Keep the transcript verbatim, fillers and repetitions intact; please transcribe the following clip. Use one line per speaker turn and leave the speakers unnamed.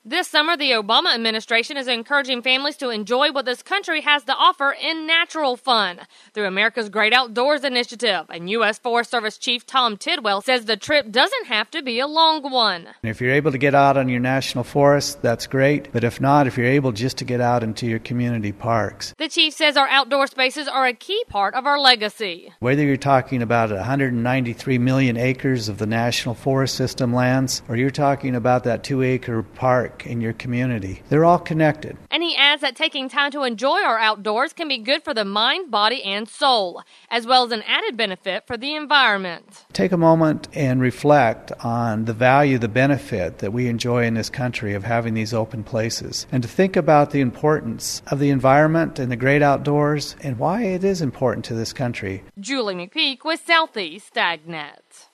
This summer, the Obama administration is encouraging families to enjoy what this country has to offer in natural fun through America's Great Outdoors Initiative. And U S Forest Service Chief Tom Tidwell says the trip doesn't have to be a long one.
If you're able to get out on your national forest, that's great. But if not, if you're able just to get out into your community parks.
The chief says our outdoor spaces are a key part of our legacy.
Whether you're talking about one hundred ninety-three million acres of the National Forest System lands, or you're talking about that two-acre park in your community, they're all connected.
And he adds that taking time to enjoy our outdoors can be good for the mind, body, and soul, as well as an added benefit for the environment.
Take a moment and reflect on the value, the benefit that we enjoy in this country of having these open places, and to think about the importance of the environment and the great outdoors and why it is important to this country.
Julie McPeak with Southeast AgNet.